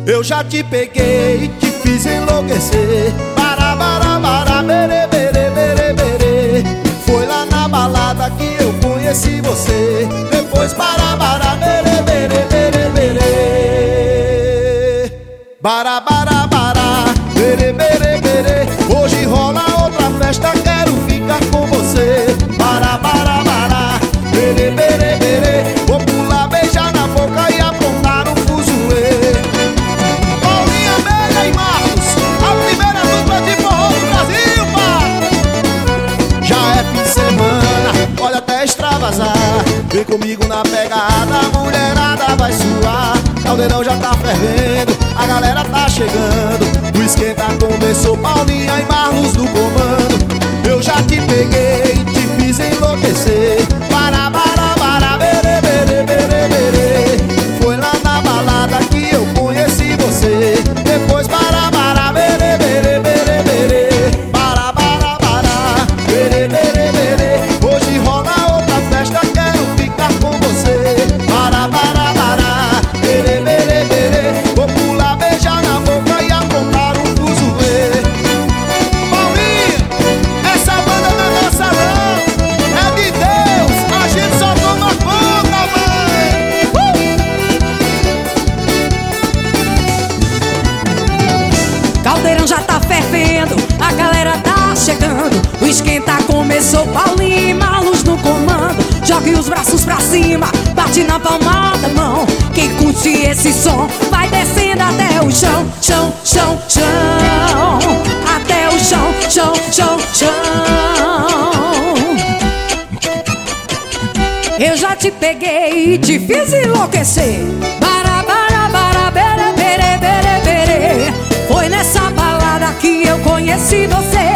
Eu já te peguei e te fiz enlouquecer. Bara, bara, bara, bere, bere, bere, bere. Foi lá na balada que eu conheci você. Depois bara, bara, bere, bere, bere, bere. Bara, bara, bara, bere, bere, bere. Hoje rola outra festa, quero ficar com você. Bara, bara, bara, bere, bere, bere. Vou pular, beijar na boca e aprontar um fuzuê. Paulinha, Amélia e Marcos, a primeira dupla de forró do Brasil, pá. Já é fim de semana, pode até extravasar. Vem comigo na pegada, a mulherada vai suar. O caldeirão já tá fervendo, a galera tá chegando. O esquenta começou, Paulinha e Marcos no comando. Eu já te peguei, te fiz enlouquecer. Bara, bara, bara, bere, bere, bere, bere. Foi lá na balada que eu conheci você. Depois bara, bara, bere, bere, bere, bere. Bara, bara, bara, bere, bere, bere. Hoje rola outra festa, quero ficar com você. Bara, bara, bara, bere, bere, bere. Vou pular, beijar na boca e aprontar um fuzuê. Paulinha, essa banda não é nossa não, é de Deus, a gente só toma conta, mãe. Caldeirão já tá fervendo, a galera tá chegando. O esquenta começou, Paulinho e Marcos no comando. Jogue os braços pra cima, bate na palma da mão. Quem curte esse som vai descendo até o chão. Chão, chão, chão, até o chão. Chão, chão, chão. Eu já te peguei e te fiz enlouquecer. Bara, bara, bara, bere, bere, bere, bere. Foi nessa balada que eu conheci você.